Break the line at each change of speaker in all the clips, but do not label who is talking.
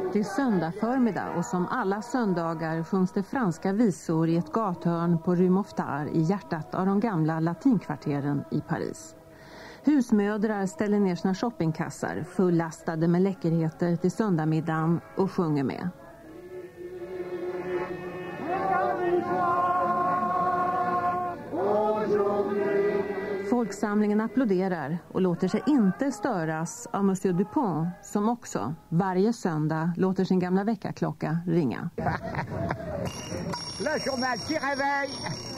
Det är söndag förmiddag och som alla söndagar sjungs det franska visor i ett gathörn på Rue Mouffetard i hjärtat av de gamla latinkvarteren i Paris. Husmödrar ställer ner sina shoppingkassar fullastade med läckerheter till söndagmiddagen och sjunger med. Folksamlingen applåderar och låter sig inte störas av Monsieur Dupont som också varje söndag låter sin gamla väckarklocka ringa.
La journal qui réveille.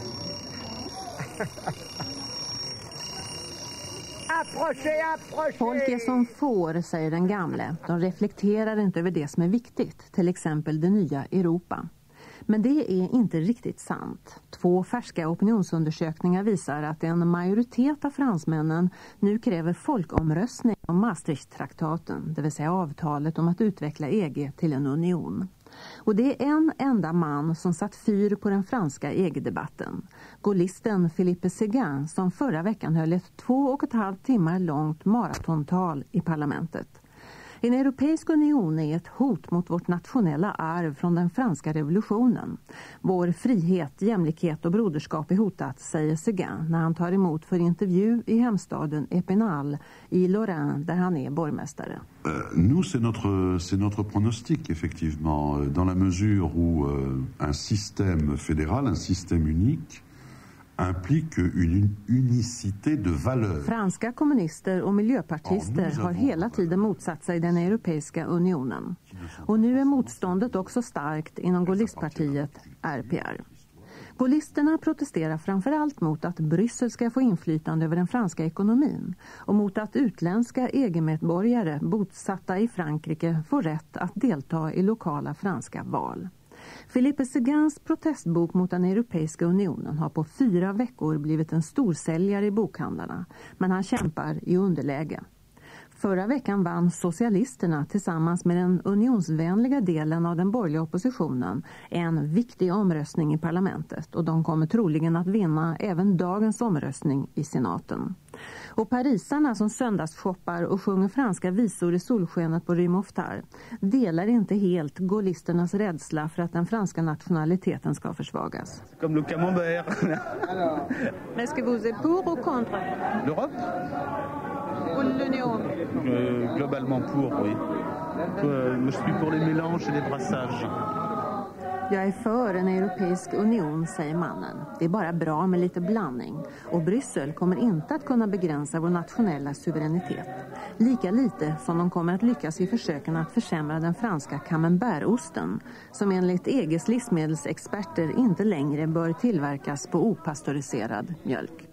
Folk är som får, säger den gamle. De reflekterar inte över det som är viktigt, till exempel det nya Europa. Men det är inte riktigt sant. 2 färska opinionsundersökningar visar att en majoritet av fransmännen nu kräver folkomröstning om Maastricht-traktaten, det vill säga avtalet om att utveckla EG till en union. Och det är en enda man som satt fyr på den franska EG-debatten. Gaullisten Philippe Séguin som förra veckan höll ett 2,5 timmar långt maratontal i parlamentet. En europeisk union är ett hot mot vårt nationella arv från den franska revolutionen. Vår frihet, jämlikhet och broderskap är hotat, säger Séguin när han tar emot för intervju i hemstaden Épinal i Lorraine där han är borgmästare.
Nous, c'est notre pronostic, effectivement, dans la mesure où un système fédéral, un système unique, implique une unicité de valeur.
Franska kommunister och miljöpartister har hela tiden motsatt sig den europeiska unionen. Och nu är motståndet också starkt inom Gaullistpartiet RPR. Gaullisterna protesterar framförallt mot att Bryssel ska få inflytande över den franska ekonomin och mot att utländska EG-medborgare bosatta i Frankrike får rätt att delta i lokala franska val. Philippe Séguins protestbok mot den europeiska unionen har på 4 veckor blivit en storsäljare i bokhandlarna, men han kämpar i underläge. Förra veckan vann socialisterna tillsammans med den unionsvänliga delen av den borgerliga oppositionen en viktig omröstning i parlamentet och de kommer troligen att vinna även dagens omröstning i senaten. Och parisarna som söndagsshoppar och sjunger franska visor i solskenet på Rue Mouffetard delar inte helt gaullisternas rädsla för att den franska nationaliteten ska försvagas.
Comme le camembert.
Est-ce que vous êtes pour ou contre
L'Europe?
Ou l'Union?
Globalement pour, oui. Je suis pour les mélanges et les brassages.
Jag är för en europeisk union, säger mannen. Det är bara bra med lite blandning. Och Bryssel kommer inte att kunna begränsa vår nationella suveränitet. Lika lite som de kommer att lyckas i försöken att försämra den franska camembertosten, som enligt EGs livsmedelsexperter inte längre bör tillverkas på opastöriserad mjölk.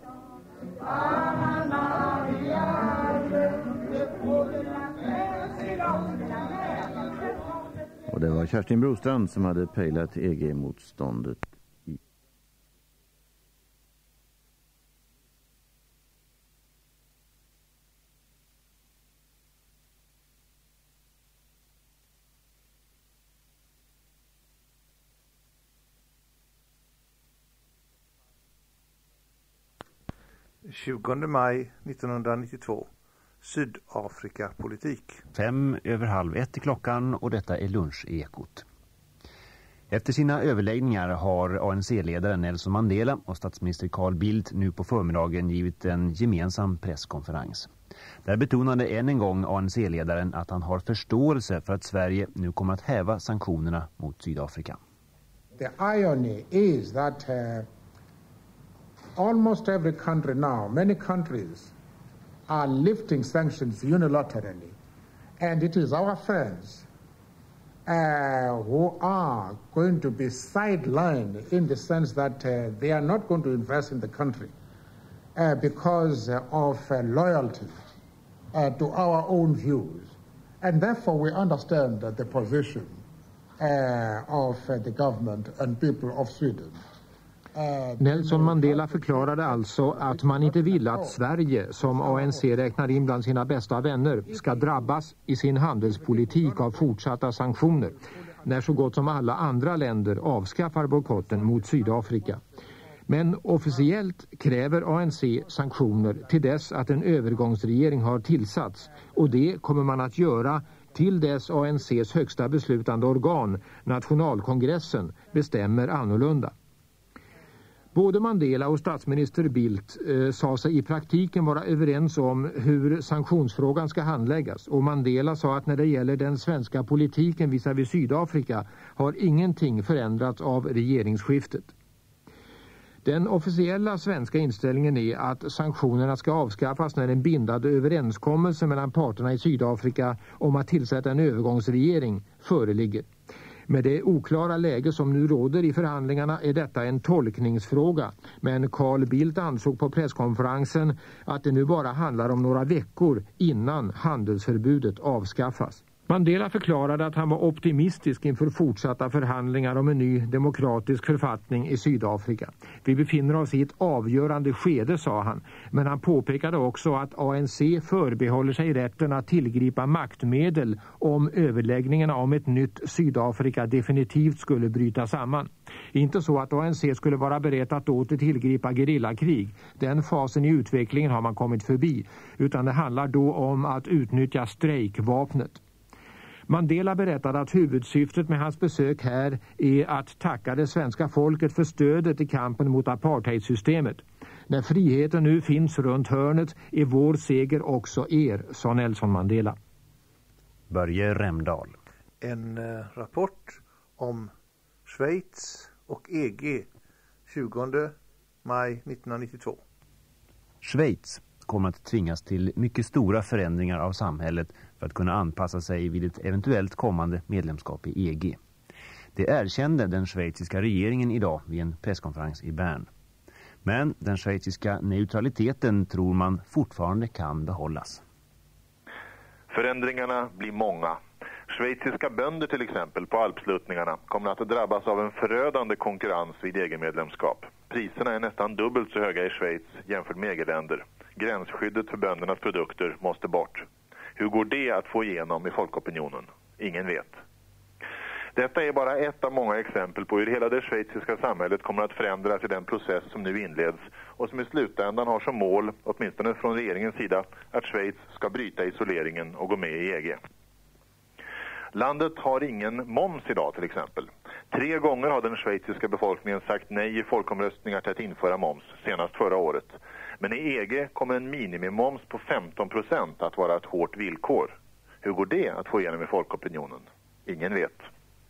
Och det var Kerstin Brostrand som hade pejlat EG-motståndet i.
–20 maj 1992. Sydafrikapolitik.
1:05 är klockan och detta är lunchekot. Efter sina överläggningar har ANC-ledaren Nelson Mandela och statsminister Carl Bildt nu på förmiddagen givit en gemensam presskonferens. Där betonade än en gång ANC-ledaren att han har förståelse för att Sverige nu kommer att häva sanktionerna mot Sydafrika.
The irony is that almost every country now, many countries are lifting sanctions unilaterally. And it is our friends who are going to be sidelined in the sense that they are not going to invest in the country because of loyalty to our own views. And therefore we understand the position of the government and people of Sweden.
Nelson Mandela förklarade alltså att man inte vill att Sverige, som ANC räknar in bland sina bästa vänner, ska drabbas i sin handelspolitik av fortsatta sanktioner när så gott som alla andra länder avskaffar bojkotten mot Sydafrika. Men officiellt kräver ANC sanktioner till dess att en övergångsregering har tillsatts, och det kommer man att göra till dess ANCs högsta beslutande organ, nationalkongressen, bestämmer annorlunda. Både Mandela och statsminister Bildt sa sig i praktiken vara överens om hur sanktionsfrågan ska handläggas, och Mandela sa att när det gäller den svenska politiken visavi Sydafrika har ingenting förändrats av regeringsskiftet. Den officiella svenska inställningen är att sanktionerna ska avskaffas när en bindande överenskommelse mellan parterna i Sydafrika om att tillsätta en övergångsregering föreligger. Med det oklara läge som nu råder i förhandlingarna är detta en tolkningsfråga, men Carl Bildt ansåg på presskonferensen att det nu bara handlar om några veckor innan handelsförbudet avskaffas. Mandela förklarade att han var optimistisk inför fortsatta förhandlingar om en ny demokratisk författning i Sydafrika. Vi befinner oss i ett avgörande skede, sa han, men han påpekade också att ANC förbehåller sig rätten att tillgripa maktmedel om överläggningarna om ett nytt Sydafrika definitivt skulle bryta samman. Inte så att ANC skulle vara berett att åter tillgripa gerillakrig. Den fasen i utvecklingen har man kommit förbi, utan det handlar då om att utnyttja strejkvapnet. Mandela berättade att huvudsyftet med hans besök här är att tacka det svenska folket för stödet i kampen mot apartheidsystemet. När friheten nu finns runt hörnet är vår seger också er, sa Nelson Mandela.
Börje Remdahl.
En rapport om Schweiz och EG 20 maj 1992.
Schweiz kommer att tvingas till mycket stora förändringar av samhället för att kunna anpassa sig vid ett eventuellt kommande medlemskap i EG. Det erkände den schweiziska regeringen idag vid en presskonferens i Bern. Men den schweiziska neutraliteten tror man fortfarande kan behållas.
Förändringarna blir många. Schweiziska bönder till exempel på alpsluttningarna kommer att drabbas av en förödande konkurrens vid EG-medlemskap. Priserna är nästan dubbelt så höga i Schweiz jämfört med EG-länder. Gränsskyddet för böndernas produkter måste bort. Hur går det att få igenom i folkopinionen? Ingen vet. Detta är bara ett av många exempel på hur hela det schweiziska samhället kommer att förändras i den process som nu inleds och som i slutändan har som mål, åtminstone från regeringens sida, att Schweiz ska bryta isoleringen och gå med i EG. Landet har ingen moms idag till exempel. 3 gånger har den schweiziska befolkningen sagt nej i folkomröstningar till att införa moms, senast förra året. Men i EG kommer en minimimoms på 15% att vara ett hårt villkor. Hur går det att få igenom i folkopinionen? Ingen vet.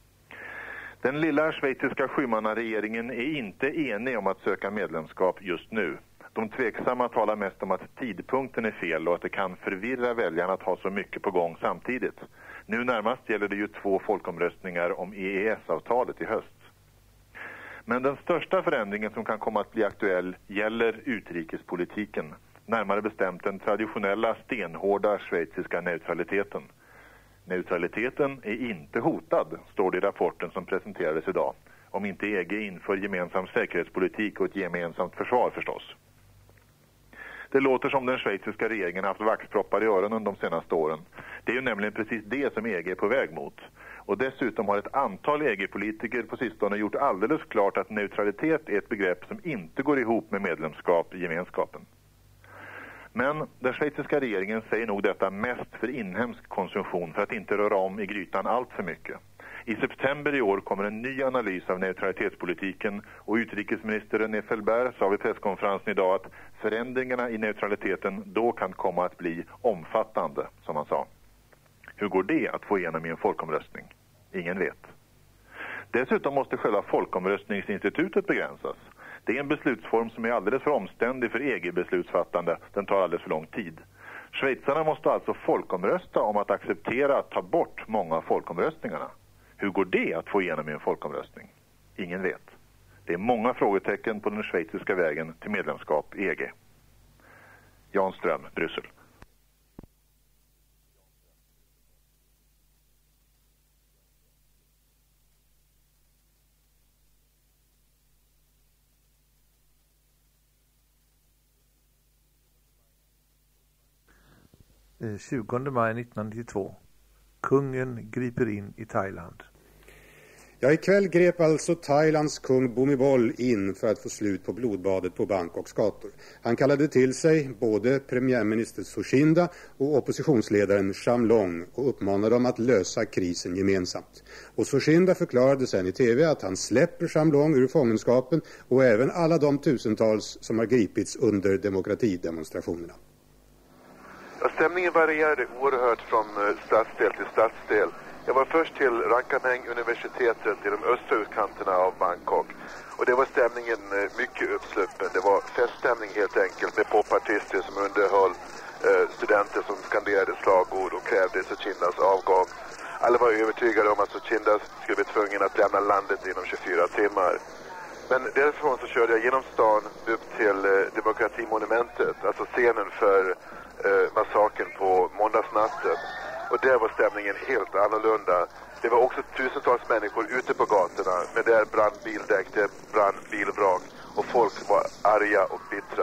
Den lilla schweiziska sjumannaregeringen är inte enig om att söka medlemskap just nu. De tveksamma talar mest om att tidpunkten är fel och att det kan förvirra väljarna att ha så mycket på gång samtidigt. Nu närmast gäller det ju 2 folkomröstningar om EES-avtalet i höst. Men den största förändringen som kan komma att bli aktuell gäller utrikespolitiken. Närmare bestämt den traditionella stenhårda schweiziska neutraliteten. Neutraliteten är inte hotad, står det i rapporten som presenterades idag. Om inte EG inför gemensam säkerhetspolitik och ett gemensamt försvar förstås. Det låter som den schweiziska regeringen haft vaxproppar i öronen de senaste åren. Det är ju nämligen precis det som EG är på väg mot. Och dessutom har ett antal EG-politiker på sistone gjort alldeles klart att neutralitet är ett begrepp som inte går ihop med medlemskap i gemenskapen. Men den schweiziska regeringen säger nog detta mest för inhemsk konsumtion för att inte röra om i grytan allt för mycket. I september i år kommer en ny analys av neutralitetspolitiken och utrikesminister René Felbert sa vid presskonferensen idag att förändringarna i neutraliteten då kan komma att bli omfattande, som han sa. Hur går det att få igenom i en folkomröstning? Ingen vet. Dessutom måste själva folkomröstningsinstitutet begränsas. Det är en beslutsform som är alldeles för omständig för EG-beslutsfattande. Den tar alldeles för lång tid. Schweizarna måste alltså folkomrösta om att acceptera att ta bort många av folkomröstningarna. Hur går det att få igenom i en folkomröstning? Ingen vet. Det är många frågetecken på den schweiziska vägen till medlemskap i EG. Jan Ström, Bryssel.
Den 20 maj 1992. Kungen griper in i Thailand.
Ja, ikväll grep alltså Thailands kung Bhumibol in för att få slut på blodbadet på Bangkoks gator. Han kallade till sig både premiärminister Suchinda och oppositionsledaren Shamlong och uppmanade dem att lösa krisen gemensamt. Och Suchinda förklarade sen i tv att han släpper Shamlong ur fångenskapen och även alla de tusentals som har gripits under demokratidemonstrationerna.
Stämningen varierade oerhört från stadsdel till stadsdel. Jag var först till Rankhameng-universitetet i de östra utkanterna av Bangkok. Och det var stämningen mycket uppsluppen. Det var feststämning helt enkelt med popartister som underhöll studenter som skanderade slagord och krävde Suchindas avgång. Alla var övertygade om att Suchinda skulle bli tvungen att lämna landet inom 24 timmar. Men därifrån så körde jag genom stan upp till demokratimonumentet, alltså scenen för massakern på måndagsnatten. Och där var stämningen helt annorlunda. Det var också tusentals människor ute på gatorna. Men där brann bildäck, där brann bilvrak. Och folk var arga och bittra.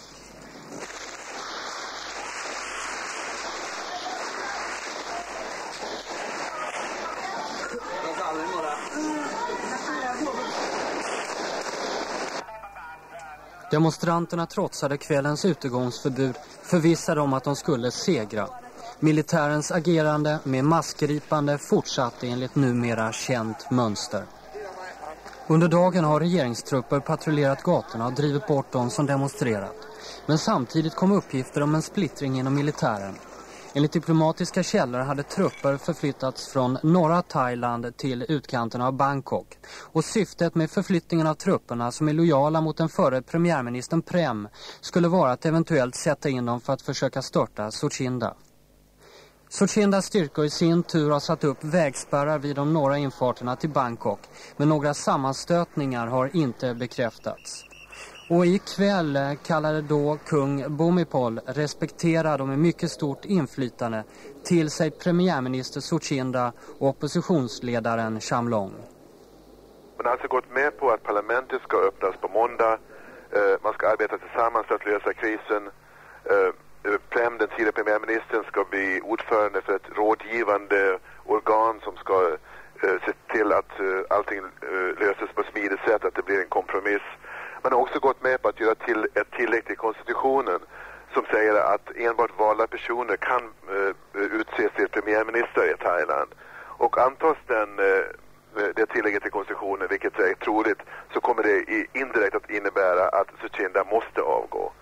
Demonstranterna trotsade kvällens utegångsförbud, förvissade om att de skulle segra. Militärens agerande med massgripande fortsatte enligt numera känt mönster. Under dagen har regeringstrupper patrullerat gatorna och drivit bort de som demonstrerat. Men samtidigt kom uppgifter om en splittring inom militären. Enligt diplomatiska källor hade trupper förflyttats från norra Thailand till utkanten av Bangkok. Och syftet med förflyttningen av trupperna som är lojala mot den förre premiärministern Prem skulle vara att eventuellt sätta in dem för att försöka störta Suchinda. Suchindas styrkor i sin tur har satt upp vägspärrar vid de norra infarterna till Bangkok, men några sammanstötningar har inte bekräftats. Och ikväll kallade då kung Bhumibol, respekterad och med mycket stort inflytande, till sig premiärminister Suchinda och oppositionsledaren Shamlong.
Man har alltså gått med på att parlamentet ska öppnas på måndag. Man ska arbeta tillsammans för att lösa krisen. Prem, den tidigare premiärministern, ska bli ordförande för ett rådgivande organ som ska se till att allting löses på ett smidigt sätt, att det blir en kompromiss. Man har också gått med på att göra till ett tillägg till konstitutionen som säger att enbart valda personer kan utses till premiärminister i Thailand. Och antas det tillägget till konstitutionen, vilket är troligt, så kommer det indirekt att innebära att Suchinda måste avgå.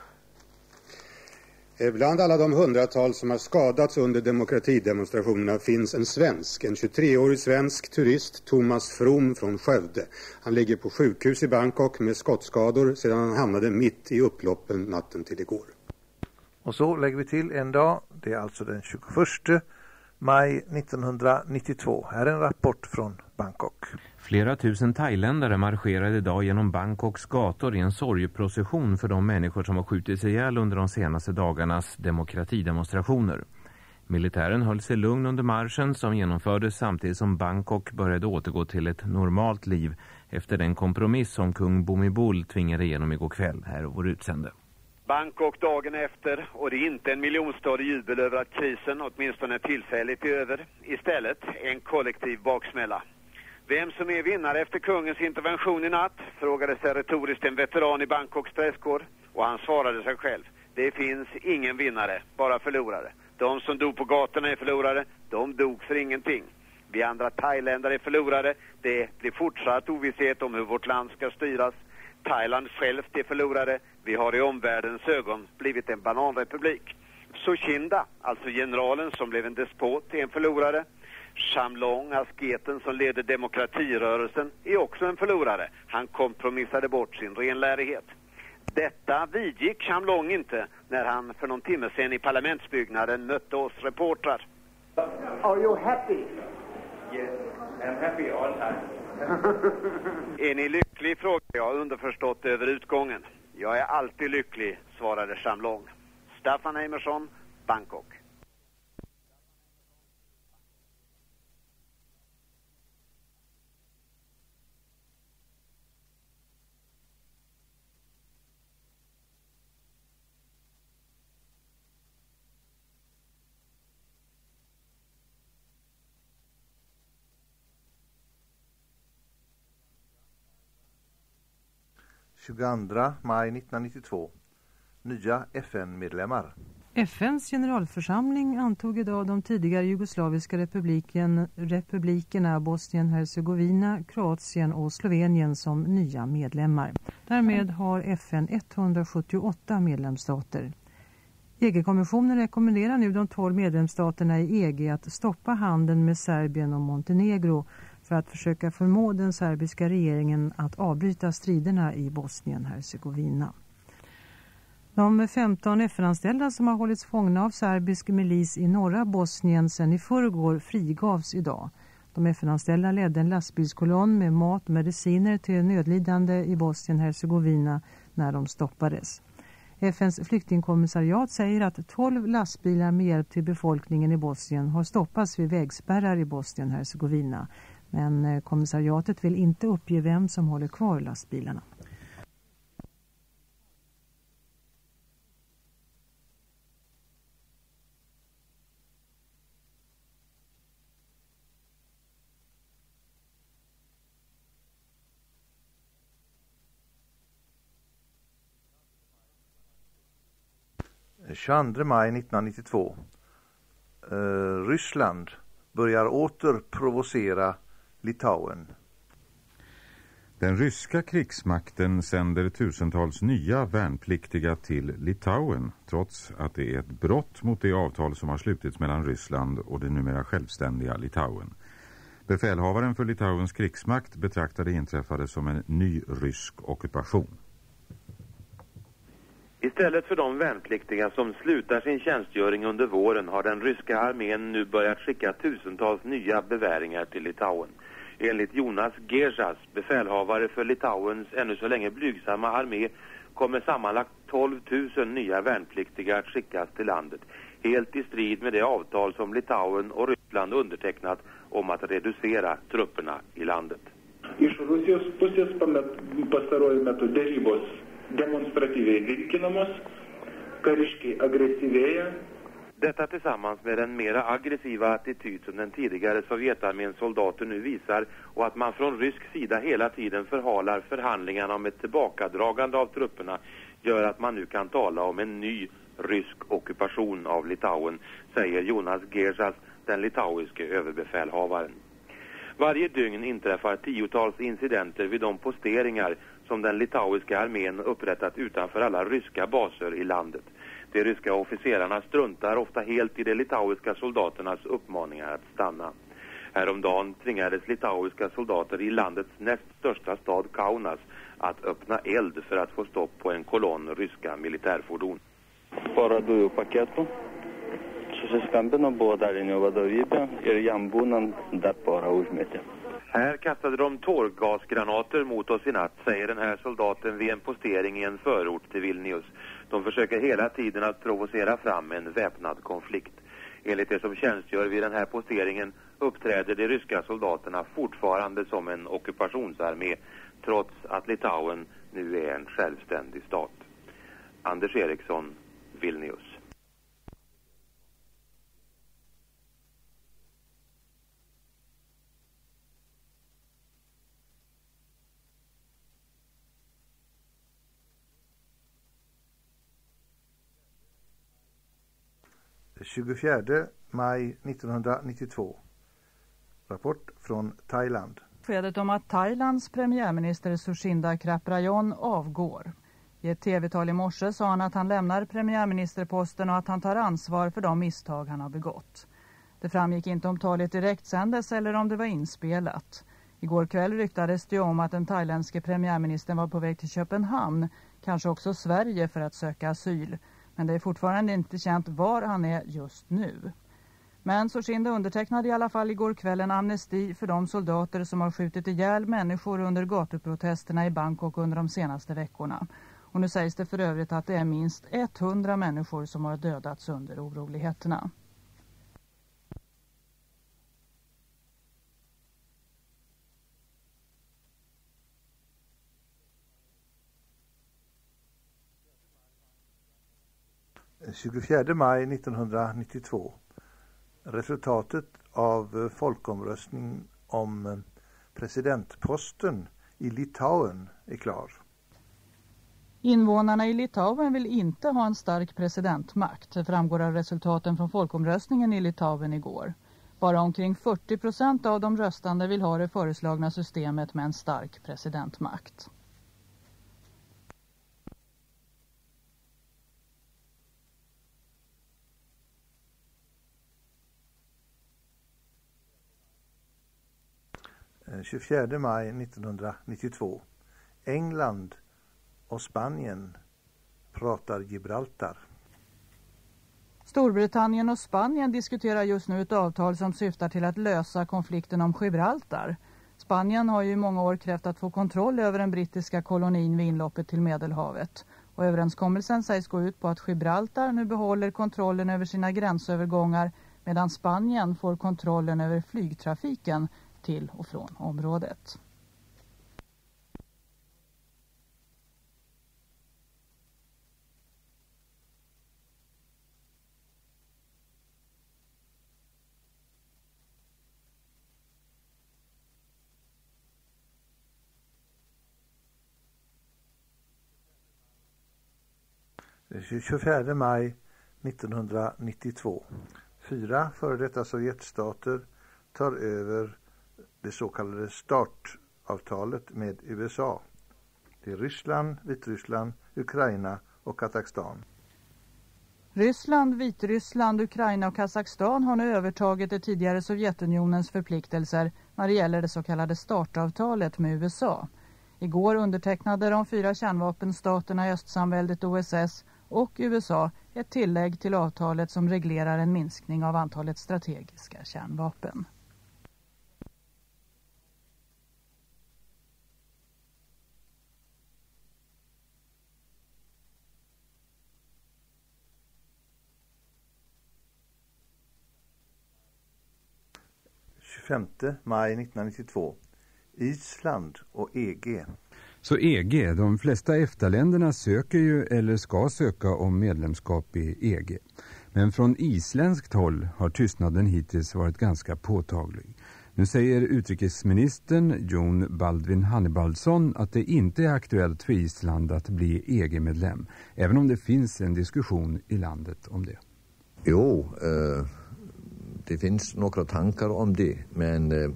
Bland alla de hundratals som har skadats under demokratidemonstrationerna finns en svensk, en 23-årig svensk turist, Thomas From från Skövde. Han ligger på sjukhus i Bangkok med skottskador sedan han hamnade mitt i upploppen natten till igår.
Och så lägger vi till en dag, det är alltså den 21 maj 1992. Här är en rapport från Bangkok.
Flera tusen thailändare marscherade idag genom Bangkoks gator i en sorgeprocession för de människor som har skjutits ihjäl under de senaste dagarnas demokratidemonstrationer. Militären höll sig lugn under marschen som genomfördes samtidigt som Bangkok började återgå till ett normalt liv efter den kompromiss som kung Bhumibol tvingade igenom igår kväll. Här är vår utsände.
Bangkok dagen efter, och det är inte en miljonstad i jubel över att krisen åtminstone tillfälligt är över. Istället en kollektiv baksmälla. Vem som är vinnare efter kungens intervention i natt frågade sig retoriskt en veteran i Bangkoks presskår, och han svarade sig själv. Det finns ingen vinnare, bara förlorare. De som dog på gatorna är förlorare, de dog för ingenting. Vi andra thailändare är förlorare, det blir fortsatt ovisshet om hur vårt land ska styras. Thailand självt är förlorare, vi har i omvärldens ögon blivit en bananrepublik. Suchinda, alltså generalen som blev en despot, är en förlorare. Shamlong, asketen som leder demokratirörelsen, är också en förlorare. Han kompromissade bort sin renlärighet. Detta vidgick Shamlong inte när han för någon timme sedan i parlamentsbyggnaden mötte oss reportrar.
Are you happy?
Yes, I'm happy all time. Är ni lycklig, frågade jag underförstått över utgången. Jag är alltid lycklig, svarade Shamlong. Staffan Emerson, Bangkok.
22 maj 1992. Nya FN-medlemmar.
FNs generalförsamling antog idag de tidigare jugoslaviska republikerna Bosnien-Hercegovina, Kroatien och Slovenien som nya medlemmar. Därmed har FN 178 medlemsstater. EG-kommissionen rekommenderar nu de 12 medlemsstaterna i EG att stoppa handeln med Serbien och Montenegro för att försöka förmå den serbiska regeringen att avbryta striderna i Bosnien-Hercegovina. De 15 FN-anställda som har hållits fångna av serbisk milis i norra Bosnien sedan i förrgår frigavs idag. De FN-anställda ledde en lastbilskolonn med mat och mediciner till nödlidande i Bosnien-Hercegovina när de stoppades. FNs flyktingkommissariat säger att 12 lastbilar med hjälp till befolkningen i Bosnien har stoppats vid vägspärrar i Bosnien-Hercegovina. Men kommissariatet vill inte uppge vem som håller kvar lastbilarna.
Den 22 maj 1992. Ryssland börjar åter provocera Litauen.
Den ryska krigsmakten sänder tusentals nya värnpliktiga till Litauen, trots att det är ett brott mot det avtal som har slutits mellan Ryssland och det numera självständiga Litauen. Befälhavaren för Litauens krigsmakt betraktade det inträffade som en ny rysk ockupation.
Istället för de värnpliktiga som slutar sin tjänstgöring under våren har den ryska armén nu börjat skicka tusentals nya beväringar till Litauen. Enligt Jonas Gersas, befälhavare för Litauens ännu så länge blygsamma armé, kommer sammanlagt 12 000 nya värnpliktiga att skickas till landet. Helt i strid med det avtal som Litauen och Ryssland undertecknat om att reducera trupperna i landet.
Iš Rusijos pusės pastaruoju metu dėrybos demonstratyviai vilkinamos, kariškiai agresyvėja.
Detta tillsammans med den mera aggressiva attityd som den tidigare Sovjetarméns soldater nu visar och att man från rysk sida hela tiden förhalar förhandlingarna om ett tillbakadragande av trupperna gör att man nu kan tala om en ny rysk ockupation av Litauen, säger Jonas Gersas, den litauiske överbefälhavaren. Varje dygn inträffar tiotals incidenter vid de posteringar som den litauiska armén upprättat utanför alla ryska baser i landet. De ryska officerarna struntar ofta helt i de litauiska soldaternas uppmaningar att stanna. Häromdagen tvingades litauiska soldater i landets näst största stad Kaunas att öppna eld för att få stopp på en kolonn ryska militärfordon.
Porą dujų paketų susiskambino, buvo dalinio vadovybė ir jam būnant dar porą užmetė.
Här kastade de tårgasgranater mot oss i natt, säger den här soldaten vid en postering i en förort till Vilnius. De försöker hela tiden att provocera fram en väpnad konflikt. Enligt det som tjänstgör vid den här posteringen uppträder de ryska soldaterna fortfarande som en ockupationsarmé, trots att Litauen nu är en självständig stat. Anders Eriksson, Vilnius.
Den 24 maj 1992. Rapport från Thailand.
Beskedet om att Thailands premiärminister Suchinda Kraprayon avgår. I ett tv-tal i morse sa han att han lämnar premiärministerposten och att han tar ansvar för de misstag han har begått. Det framgick inte om talet direkt sändes eller om det var inspelat. Igår kväll ryktades det om att den thailändske premiärministern var på väg till Köpenhamn, kanske också Sverige, för att söka asyl. Men det är fortfarande inte känt var han är just nu. Men Suchinda undertecknade i alla fall igår kväll en amnesti för de soldater som har skjutit ihjäl människor under gatuprotesterna i Bangkok under de senaste veckorna. Och nu sägs det för övrigt att det är minst 100 människor som har dödats under oroligheterna.
Den 24 maj 1992. Resultatet av folkomröstningen om presidentposten i Litauen är klar.
Invånarna i Litauen vill inte ha en stark presidentmakt. Det framgår av resultaten från folkomröstningen i Litauen igår. Bara omkring 40% av de röstande vill ha det föreslagna systemet med en stark presidentmakt.
Den 24 maj 1992. England och Spanien pratar Gibraltar.
Storbritannien och Spanien diskuterar just nu ett avtal som syftar till att lösa konflikten om Gibraltar. Spanien har ju i många år krävt att få kontroll över den brittiska kolonin vid inloppet till Medelhavet. Och överenskommelsen sägs gå ut på att Gibraltar nu behåller kontrollen över sina gränsövergångar medan Spanien får kontrollen över flygtrafiken till och från området.
Den 24 maj 1992. 4 före detta Sovjetstater tar över det så kallade startavtalet med USA. Det är Ryssland, Vitryssland, Ukraina och Kazakstan.
Ryssland, Vitryssland, Ukraina och Kazakstan har nu övertagit det tidigare Sovjetunionens förpliktelser när det gäller det så kallade startavtalet med USA. Igår undertecknade de 4 kärnvapenstaterna i östsamväldet OSS och USA ett tillägg till avtalet som reglerar en minskning av antalet strategiska kärnvapen.
Maj 1992. Island och EG.
Så EG, de flesta EFTA-länderna söker ju eller ska söka om medlemskap i EG. Men från isländskt håll har tystnaden hittills varit ganska påtaglig. Nu säger utrikesministern Jon Baldvin Hannibalsson att det inte är aktuellt för Island att bli EG-medlem, även om det finns en diskussion i landet om det.
Jo, det finns några tankar om det, men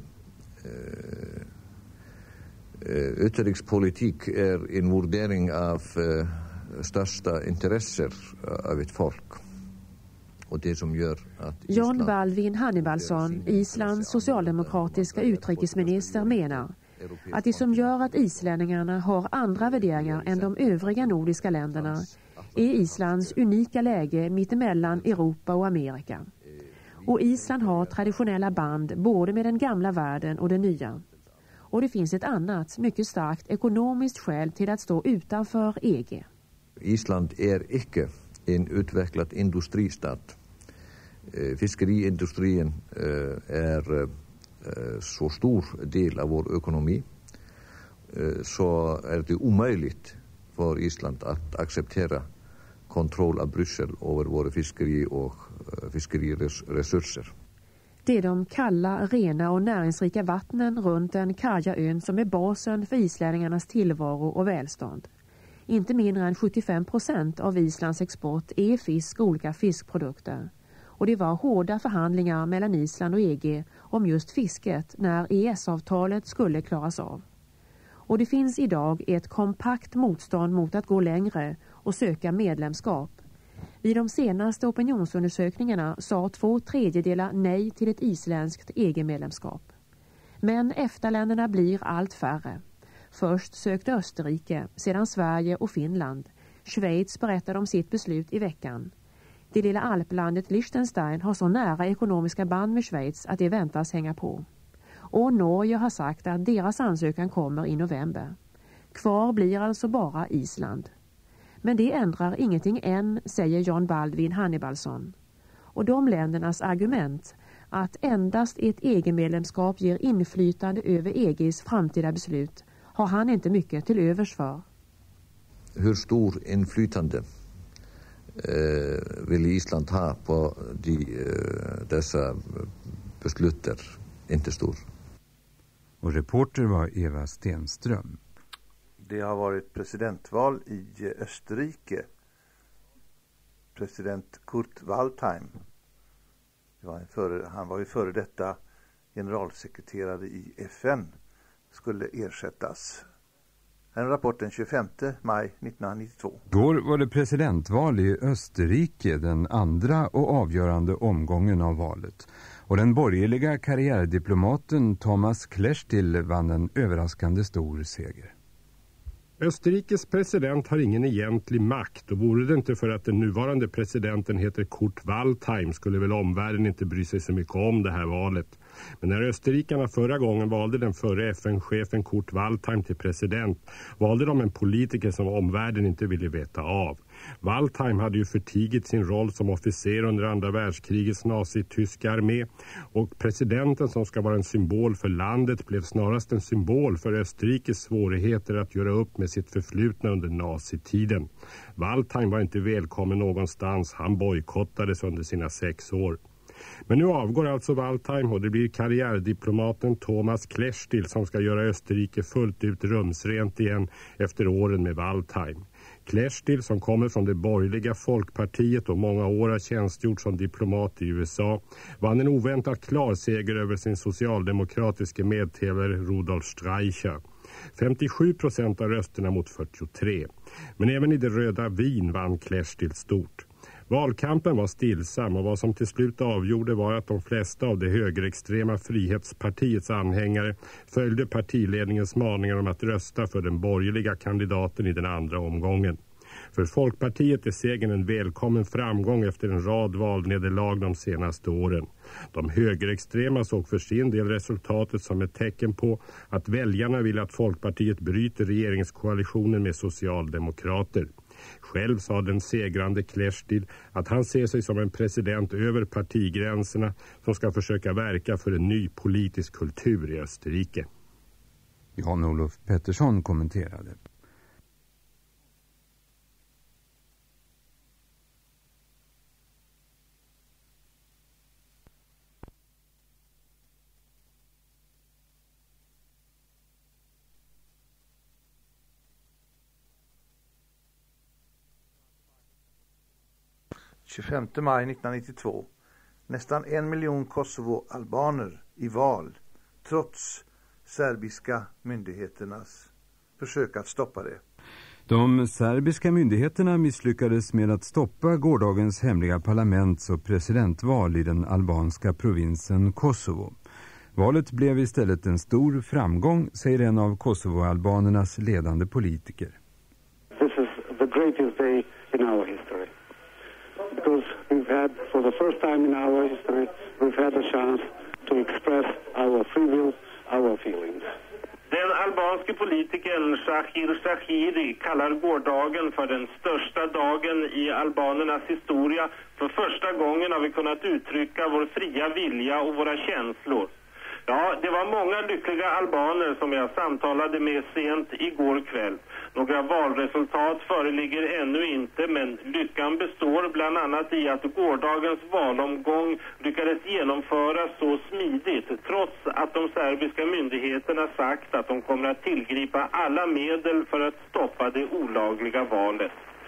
utrikespolitik är en värdering av största intresser av ett folk. Och det som gör att
Jon Baldvin Hannibalsson, Islands socialdemokratiska utrikesminister, menar att det som gör att islänningarna har andra värderingar än de övriga nordiska länderna är Islands unika läge mittemellan Europa och Amerika. Och Island har traditionella band både med den gamla världen och den nya. Och det finns ett annat, mycket starkt ekonomiskt skäl till att stå utanför EG.
Island är icke en utvecklad industristat. Fiskeriindustrin är så stor del av vår ekonomi, så är det omöjligt för Island att acceptera kontroll av Bryssel över våra fiskeri och fiskeriresurser.
Det är de kalla, rena och näringsrika vattnen runt den karga ön som är basen för islänningarnas tillvaro och välstånd. Inte mindre än 75% av Islands export är fisk och olika fiskprodukter. Och det var hårda förhandlingar mellan Island och EG om just fisket när EES-avtalet skulle klaras av. Och det finns idag ett kompakt motstånd mot att gå längre och söka medlemskap. Vid de senaste opinionsundersökningarna sa 2/3 nej till ett isländskt EG-medlemskap. Men EFTA-länderna blir allt färre. Först sökte Österrike, sedan Sverige och Finland. Schweiz berättade om sitt beslut i veckan. Det lilla alplandet Liechtenstein har så nära ekonomiska band med Schweiz att det väntas hänga på. Och Norge har sagt att deras ansökan kommer i november. Kvar blir alltså bara Island. Men det ändrar ingenting än, säger Jon Baldvin Hannibalsson. Och de ländernas argument att endast ett EG-medlemskap ger inflytande över EGs framtida beslut har han inte mycket till övers för.
Hur stor inflytande vill Island ha på dessa beslut är inte stor.
Och reporter var Eva Stenström.
Det har varit presidentval i Österrike. President Kurt Waldheim. Han var ju före detta generalsekreterare i FN. Skulle ersättas. En rapport den 25 maj 1992.
Igår var det presidentval i Österrike, den andra och avgörande omgången av valet. Och den borgerliga karriärdiplomaten Thomas Klestil vann en överraskande stor seger.
Österrikes president har ingen egentlig makt, och vore det inte för att den nuvarande presidenten heter Kurt Waldheim skulle väl omvärlden inte bry sig så mycket om det här valet. Men när österrikarna förra gången valde den förre FN-chefen Kurt Waldheim till president valde de en politiker som omvärlden inte ville veta av. Waldheim hade ju förtigit sin roll som officer under andra världskrigets nazityska armé, och presidenten som ska vara en symbol för landet blev snarast en symbol för Österrikes svårigheter att göra upp med sitt förflutna under nazitiden. Waldheim var inte välkommen någonstans, han bojkottades under sina 6 år. Men nu avgår alltså Waldheim och det blir karriärdiplomaten Thomas Klestil som ska göra Österrike fullt ut rumsrent igen efter åren med Waldheim. Klestil, som kommer från det borgerliga Folkpartiet och många år har tjänstgjort som diplomat i USA, vann en oväntat klar seger över sin socialdemokratiske medtävlare Rudolf Streicher. 57% av rösterna mot 43. Men även i det röda Wien vann Klestil stort. Valkampen var stillsam och vad som till slut avgjorde var att de flesta av det högerextrema Frihetspartiets anhängare följde partiledningens maningar om att rösta för den borgerliga kandidaten i den andra omgången. För Folkpartiet är segern en välkommen framgång efter en rad valnederlag de senaste åren. De högerextrema såg för sin del resultatet som ett tecken på att väljarna vill att Folkpartiet bryter regeringskoalitionen med socialdemokrater. Själv sa den segrande Klestil att han ser sig som en president över partigränserna som ska försöka verka för en ny politisk kultur i Österrike.
Jan-Olof Pettersson kommenterade.
–25 maj 1992. Nästan 1 miljon Kosovo-albaner i val, trots serbiska myndigheternas försök att stoppa det.
De serbiska myndigheterna misslyckades med att stoppa gårdagens hemliga parlaments- och presidentval i den albanska provinsen Kosovo. Valet blev istället en stor framgång, säger en av Kosovo-albanernas ledande politiker.
This is the greatest day in our history. Because we've had, for the first time in our history, we've had a chance to express our free will, our feelings.
Den albanske politikern Shahir Shahiri kallar gårdagen för den största dagen i albanernas historia. För första gången har vi kunnat uttrycka vår fria vilja och våra känslor. Ja, det var många lyckliga albaner som jag samtalade med sent igår kväll. Några valresultat föreligger ännu inte, men lyckan består bland annat i att gårdagens valomgång lyckades genomföras så smidigt, trots att de serbiska myndigheterna sagt att de kommer att tillgripa alla medel för att stoppa det olagliga valet.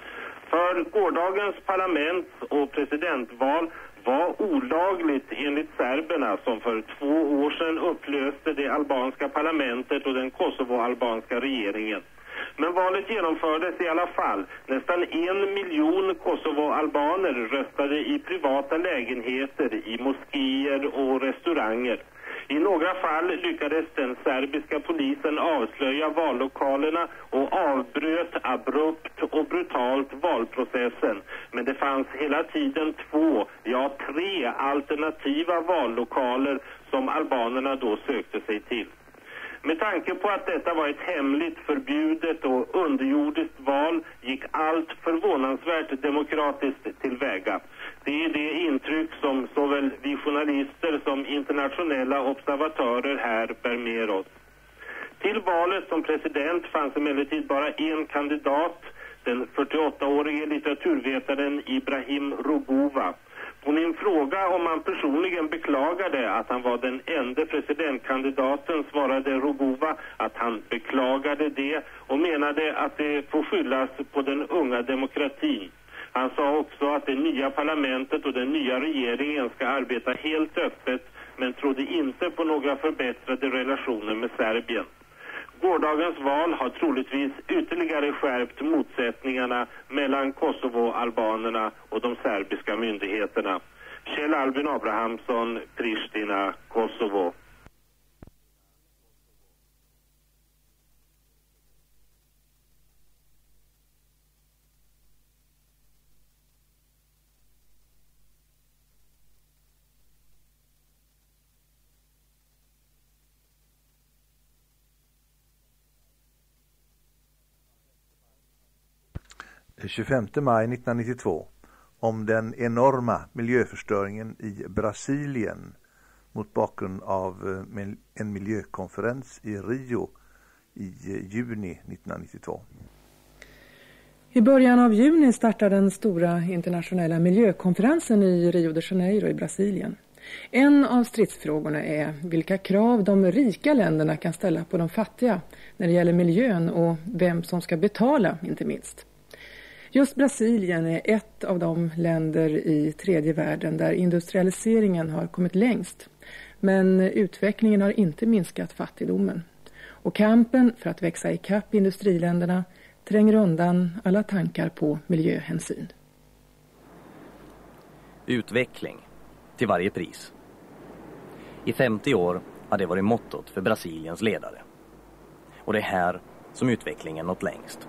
För gårdagens parlaments- och presidentval var olagligt enligt serberna, som för 2 år sedan upplöste det albanska parlamentet och den kosovo-albanska regeringen. Men valet genomfördes i alla fall. Nästan 1 miljon kosovo-albaner röstade i privata lägenheter, i moskéer och restauranger. I några fall lyckades den serbiska polisen avslöja vallokalerna och avbröt abrupt och brutalt valprocessen. Men det fanns hela tiden 2, ja 3 alternativa vallokaler som albanerna då sökte sig till. Med tanke på att detta var ett hemligt, förbjudet och underjordiskt val gick allt förvånansvärt demokratiskt tillväga. Det är det intryck som såväl vi journalister som internationella observatörer här bär med oss. Till valet som president fanns emellertid bara en kandidat, den 48-årige litteraturvetaren Ibrahim Rugova. På min fråga om han personligen beklagade att han var den enda presidentkandidaten svarade Rugova att han beklagade det och menade att det får skyllas på den unga demokratin. Han sa också att det nya parlamentet och den nya regeringen ska arbeta helt öppet men trodde inte på några förbättrade relationer med Serbien. Gårdagens val har troligtvis ytterligare skärpt motsättningarna mellan Kosovo-albanerna och de serbiska myndigheterna. Kjell Albin Abrahamsson, Pristina, Kosovo.
Den 25 maj 1992 om den enorma miljöförstöringen i Brasilien mot bakgrund av en miljökonferens i Rio i juni 1992.
I början av juni startar den stora internationella miljökonferensen i Rio de Janeiro i Brasilien. En av stridsfrågorna är vilka krav de rika länderna kan ställa på de fattiga när det gäller miljön och vem som ska betala, inte minst. Just Brasilien är ett av de länder i tredje världen där industrialiseringen har kommit längst. Men utvecklingen har inte minskat fattigdomen. Och kampen för att växa i kapp industriländerna tränger undan alla tankar på miljöhänsyn.
Utveckling till varje pris. I 50 år har det varit mottot för Brasiliens ledare. Och det är här som utvecklingen nått längst.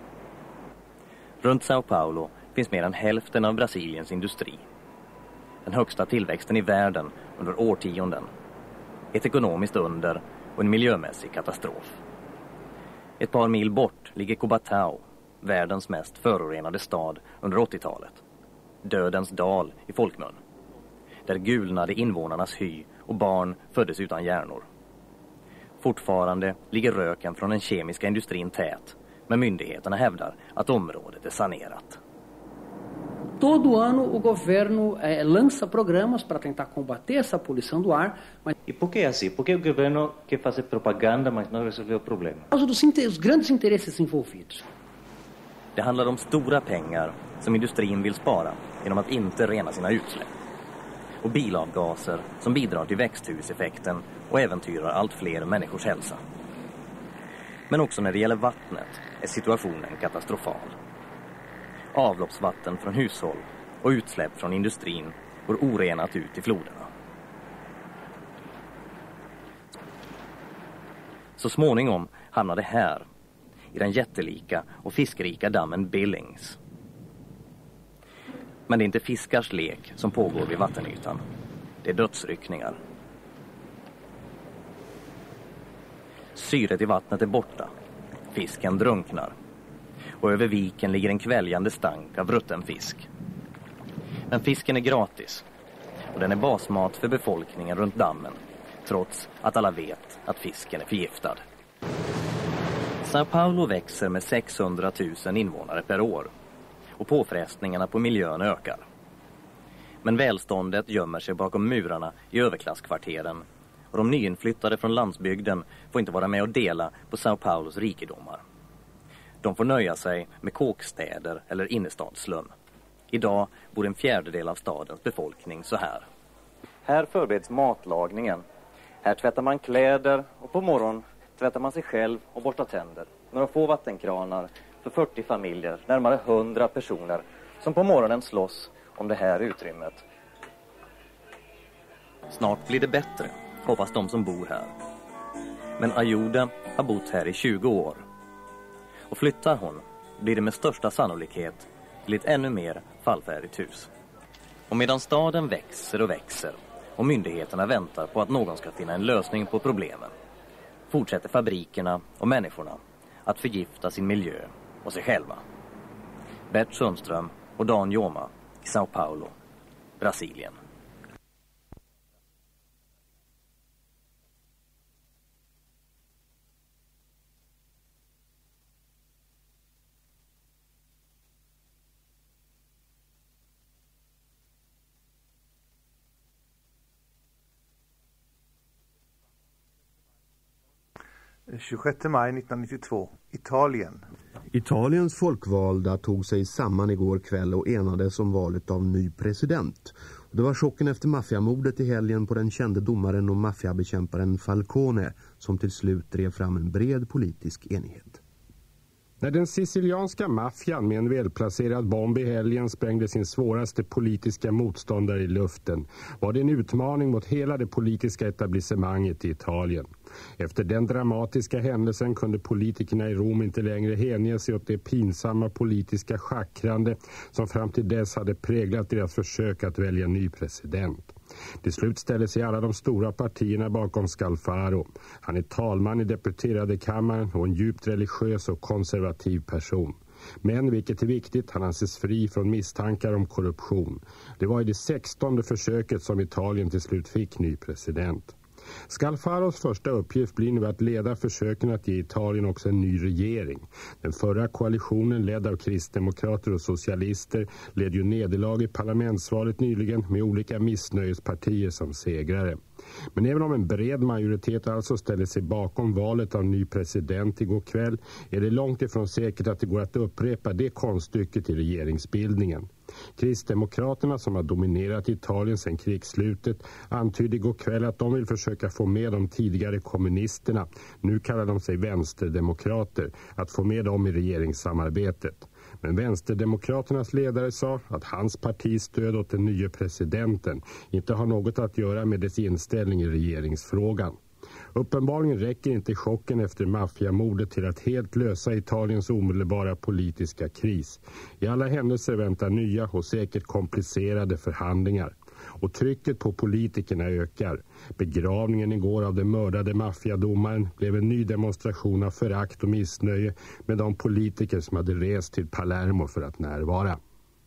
Runt São Paulo finns mer än hälften av Brasiliens industri. Den högsta tillväxten i världen under årtionden. Ett ekonomiskt under och en miljömässig katastrof. Ett par mil bort ligger Cubatão, världens mest förorenade stad under 80-talet. Dödens dal i folkmun. Där gulnade invånarnas hy och barn föddes utan hjärnor. Fortfarande ligger röken från den kemiska industrin tät. Men myndigheterna hävdar att området är sanerat.
Todo ano o governo lança programas para tentar combater essa poluição do ar.
E por que assim? Por que o governo quer fazer propaganda mas não resolver o problema?
Por causa dos grandes interesses envolvidos.
Det handlar om stora pengar som industrin vill spara genom att inte rena sina utsläpp. Och bilavgaser som bidrar till växthuseffekten och äventyrar allt fler människors hälsa. Men också när det gäller vattnet är situationen katastrofal. Avloppsvatten från hushåll och utsläpp från industrin går orenat ut i floderna. Så småningom hamnar det här, i den jättelika och fiskrika dammen Billings. Men det är inte fiskars lek som pågår vid vattenytan. Det är dödsryckningar. Syret i vattnet är borta. Fisken drunknar. Och över viken ligger en kväljande stank av rutten fisk. Men fisken är gratis. Och den är basmat för befolkningen runt dammen. Trots att alla vet att fisken är förgiftad. São Paulo växer med 600 000 invånare per år. Och påfrestningarna på miljön ökar. Men välståndet gömmer sig bakom murarna i överklasskvarteren. Och de nyinflyttade från landsbygden får inte vara med och dela på São Paulos rikedomar. De får nöja sig med kåkstäder eller innerstadsslum. Idag bor en fjärdedel av stadens befolkning så här. Här förbereds matlagningen. Här tvättar man kläder och på morgon tvättar man sig själv och borstar tänder. Några få vattenkranar för 40 familjer, närmare 100 personer som på morgonen slåss om det här utrymmet. Snart blir det bättre, hoppas de som bor här. Men Ajuda har bott här i 20 år. Och flyttar hon blir det med största sannolikhet till ett ännu mer fallfärdigt hus. Och medan staden växer och växer och myndigheterna väntar på att någon ska finna en lösning på problemen fortsätter fabrikerna och människorna att förgifta sin miljö och sig själva. Bert Sundström och Dan Joma i São Paulo, Brasilien.
26 maj 1992, Italien.
Italiens folkvalda tog sig samman igår kväll och enades om valet av ny president. Det var chocken efter maffiamordet i helgen på den kände domaren och maffiabekämparen Falcone som till slut drev fram en bred politisk enighet.
När den sicilianska maffian med en välplacerad bomb i helgen sprängde sin svåraste politiska motståndare i luften var det en utmaning mot hela det politiska etablissemanget i Italien. Efter den dramatiska händelsen kunde politikerna i Rom inte längre hänge sig åt det pinsamma politiska schackrande som fram till dess hade präglat deras försök att välja ny president. Till slut ställde sig alla de stora partierna bakom Scalfaro. Han är talman i deputerade kammaren och en djupt religiös och konservativ person. Men, vilket är viktigt, han anses fri från misstankar om korruption. Det var i det 16:e försöket som Italien till slut fick ny president. Scalfaros första uppgift blir nu att leda försöken att ge Italien också en ny regering. Den förra koalitionen ledd av kristdemokrater och socialister led ju nederlag i parlamentsvalet nyligen med olika missnöjespartier som segrare. Men även om en bred majoritet alltså ställer sig bakom valet av ny president igår kväll är det långt ifrån säkert att det går att upprepa det konststycket i regeringsbildningen. Kristdemokraterna, som har dominerat Italien sedan krigsslutet, antydde igår kväll att de vill försöka få med de tidigare kommunisterna, nu kallar de sig vänsterdemokrater, att få med dem i regeringssamarbetet. Men vänsterdemokraternas ledare sa att hans partis stöd åt den nya presidenten inte har något att göra med dess inställning i regeringsfrågan. Uppenbarligen räcker inte chocken efter maffiamordet till att helt lösa Italiens omedelbara politiska kris. I alla händelser väntar nya och säkert komplicerade förhandlingar. Och trycket på politikerna ökar. Begravningen igår av den mördade maffiadomaren blev en ny demonstration av förakt och missnöje med de politiker som hade rest till Palermo för att närvara.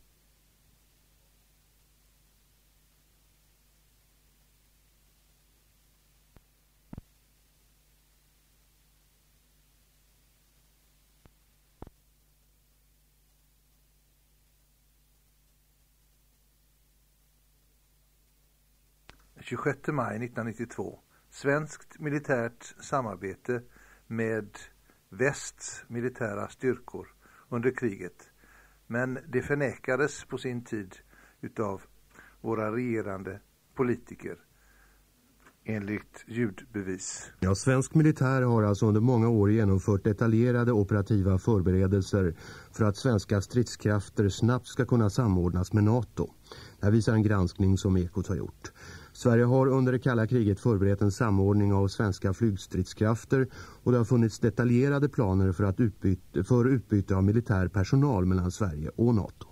Den 26 maj 1992. Svenskt militärt samarbete med västs militära styrkor under kriget. Men det förnekades på sin tid utav våra regerande politiker enligt ljudbevis.
Ja, svensk militär har alltså under många år genomfört detaljerade operativa förberedelser för att svenska stridskrafter snabbt ska kunna samordnas med NATO. Det här visar en granskning som Ekot har gjort. Sverige har under det kalla kriget förberett en samordning av svenska flygstridskrafter och det har funnits detaljerade planer för utbyte av militär personal mellan Sverige och NATO.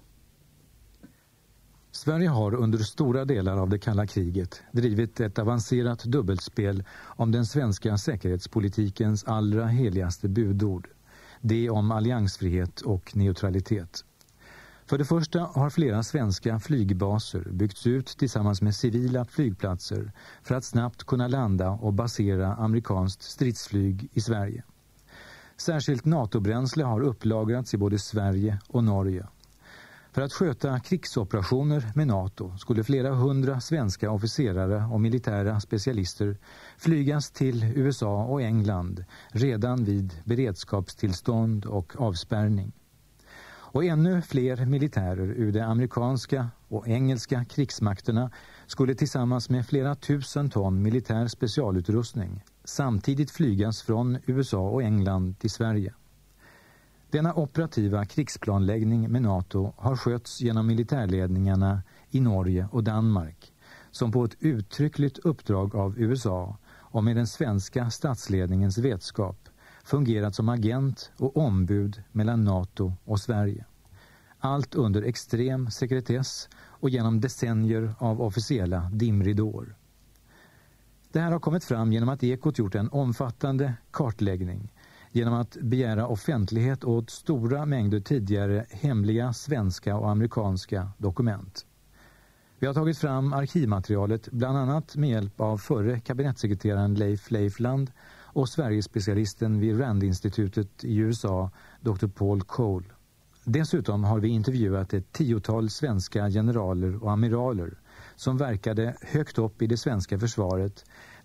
Sverige har under stora delar av det kalla kriget drivit ett avancerat dubbelspel om den svenska säkerhetspolitikens allra heligaste budord. Det om alliansfrihet och neutralitet. För det första har flera svenska flygbaser byggts ut tillsammans med civila flygplatser för att snabbt kunna landa och basera amerikanskt stridsflyg i Sverige. Särskilt NATO-bränsle har upplagrats i både Sverige och Norge. För att sköta krigsoperationer med NATO skulle flera hundra svenska officerare och militära specialister flygas till USA och England redan vid beredskapstillstånd och avspärrning. Och ännu fler militärer ur de amerikanska och engelska krigsmakterna skulle tillsammans med flera tusen ton militär specialutrustning samtidigt flygas från USA och England till Sverige. Denna operativa krigsplanläggning med NATO har skötts genom militärledningarna i Norge och Danmark, som på ett uttryckligt uppdrag av USA och med den svenska statsledningens vetskap fungerat som agent och ombud mellan NATO och Sverige. Allt under extrem sekretess och genom decennier av officiella dimridåer. Det här har kommit fram genom att Ekot gjort en omfattande kartläggning genom att begära offentlighet åt stora mängder tidigare hemliga svenska och amerikanska dokument. Vi har tagit fram arkivmaterialet bland annat med hjälp av förre kabinettssekreteraren Leif Leifland och Sverigespecialisten vid Rand-institutet i USA, Dr. Paul Cole. Dessutom har vi intervjuat ett 10-tal svenska generaler och amiraler som verkade högt upp i det svenska försvaret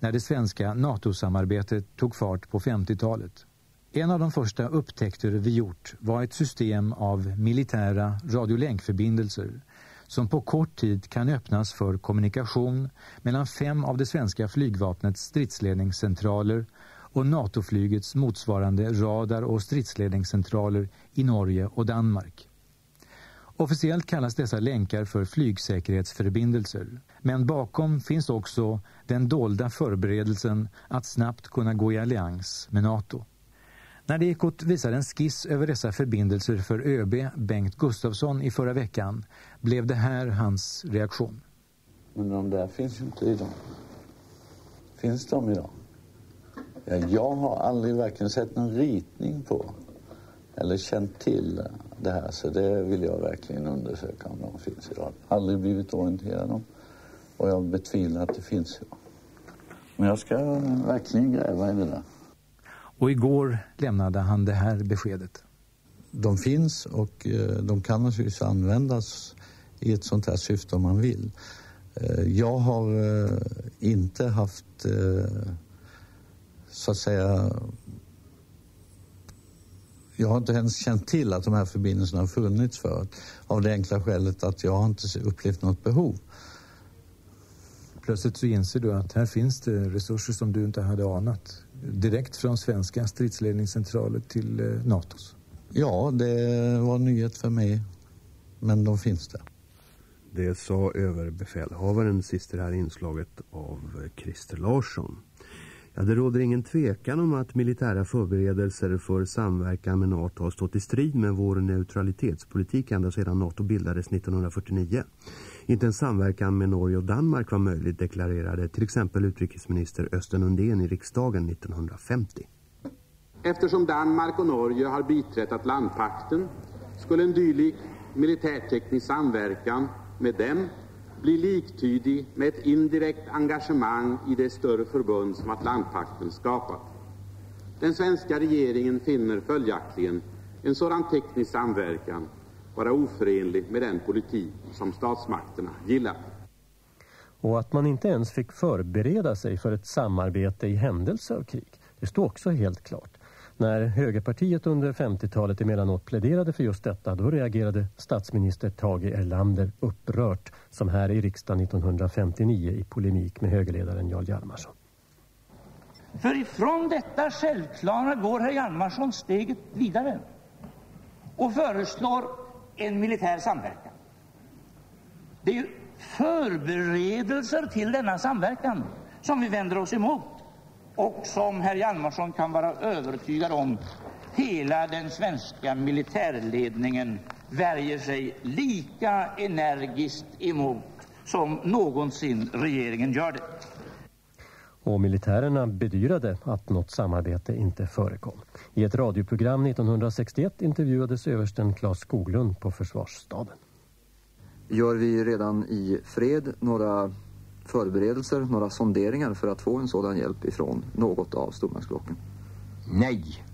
när det svenska NATO-samarbetet tog fart på 50-talet. En av de första upptäckter vi gjort var ett system av militära radiolänkförbindelser som på kort tid kan öppnas för kommunikation mellan 5 av det svenska flygvapnets stridsledningscentraler och NATO-flygets motsvarande radar- och stridsledningscentraler i Norge och Danmark. Officiellt kallas dessa länkar för flygsäkerhetsförbindelser, men bakom finns också den dolda förberedelsen att snabbt kunna gå i allians med NATO. När Ekot visade en skiss över dessa förbindelser för ÖB Bengt Gustafsson i förra veckan blev det här hans reaktion.
Men de där finns ju inte idag. Finns de idag? Ja, jag har aldrig verkligen sett någon ritning på eller känt till det här, så det vill jag verkligen undersöka om de finns idag. Aldrig blivit orienterad om, och jag betvivlar att det finns idag. Men jag ska verkligen gräva i det där.
Och igår lämnade han det här beskedet.
De finns och de kan naturligtvis användas i ett sånt här syfte om man vill. Jag har inte haft så att säga, jag har inte ens känt till att de här förbindelserna har funnits för, av det enkla skälet att jag har inte upplevt något behov.
Plötsligt så inser du att här finns det resurser som du inte hade anat. Direkt från svenska stridsledningscentraler till NATOs.
Ja, det var nyhet för mig, men de finns där.
Det sa överbefälhavaren sist i det här inslaget av Christer Larsson. Ja, det råder ingen tvekan om att militära förberedelser för samverkan med NATO har stått i strid med vår neutralitetspolitik ända sedan NATO bildades 1949. Inte en samverkan med Norge och Danmark var möjligt, deklarerade till exempel utrikesminister Östen Undén i riksdagen 1950.
Eftersom Danmark och Norge har biträtt Atlantpakten skulle en dylik militärteknisk samverkan med dem bli liktydig med ett indirekt engagemang i det större förbund som Atlantpakten skapat. Den svenska regeringen finner följaktligen en sådan teknisk samverkan vara oförenlig med den politik som statsmakterna gillar.
Och att man inte ens fick förbereda sig för ett samarbete i händelse av krig, det står också helt klart. När högerpartiet under 50-talet emellanåt pläderade för just detta, då reagerade statsminister Tage Erlander upprört, som här i riksdagen 1959 i polemik med högerledaren Jarl Hjalmarson.
För ifrån detta självklara går herr Hjalmarson steget vidare och föreslår en militär samverkan. Det är ju förberedelser till denna samverkan som vi vänder oss emot. Och som herr Hjalmarson kan vara övertygad om, hela den svenska militärledningen värjer sig lika energiskt emot som någonsin regeringen gör det.
Och militärerna bedyrade att något samarbete inte förekom. I ett radioprogram 1961 intervjuades översten Claes Skoglund på Försvarsstaben.
Gör vi redan i fred några förberedelser, några sonderingar för att få en sådan hjälp ifrån något av stormaktsblocken?
Nej.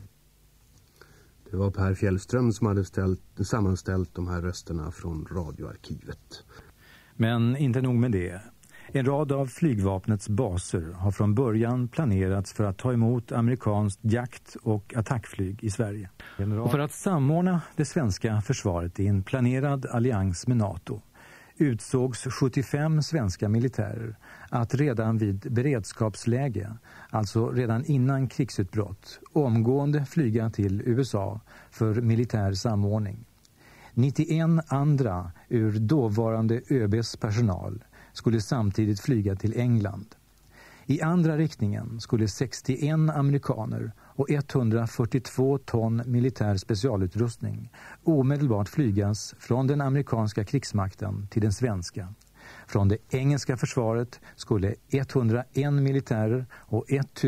Det var Per Fjällström som hade sammanställt de här rösterna från radioarkivet.
Men inte nog med det. En rad av flygvapnets baser har från början planerats för att ta emot amerikanskt jakt- och attackflyg i Sverige. Och för att samordna det svenska försvaret i en planerad allians med NATO utsågs 75 svenska militärer att redan vid beredskapsläge, alltså redan innan krigsutbrott, omgående flyga till USA för militär samordning. 91 andra ur dåvarande ÖBs personal skulle samtidigt flyga till England. I andra riktningen skulle 61 amerikaner och 142 ton militär specialutrustning omedelbart flygas från den amerikanska krigsmakten till den svenska. Från det engelska försvaret skulle 101 militärer och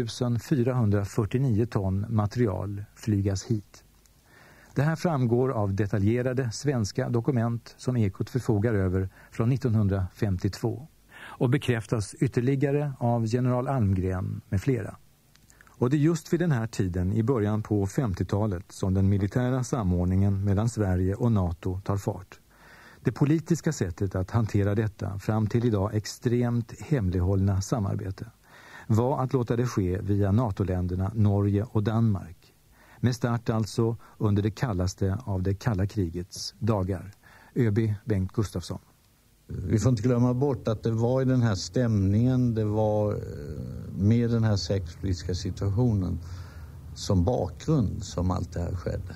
1449 ton material flygas hit. Det här framgår av detaljerade svenska dokument som Ekot förfogar över från 1952 och bekräftas ytterligare av general Almgren med flera. Och det är just vid den här tiden i början på 50-talet som den militära samordningen mellan Sverige och NATO tar fart. Det politiska sättet att hantera detta fram till idag extremt hemlighållna samarbete var att låta det ske via NATO-länderna Norge och Danmark. Med start alltså under det kallaste av det kalla krigets dagar. ÖB Bengt Gustafsson.
Vi får inte glömma bort att det var i den här stämningen, det var med den här säkerhetspolitiska situationen som bakgrund som allt det här skedde.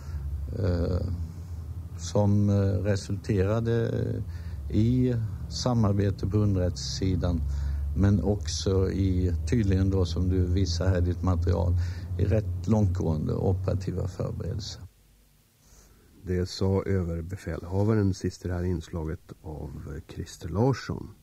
Som resulterade i samarbete på underrättelsesidan, men också i, tydligen då som du visar här i ditt material, i rätt långtgående operativa förberedelser.
Det sa överbefälhavaren sist i det här inslaget av Christer Larsson.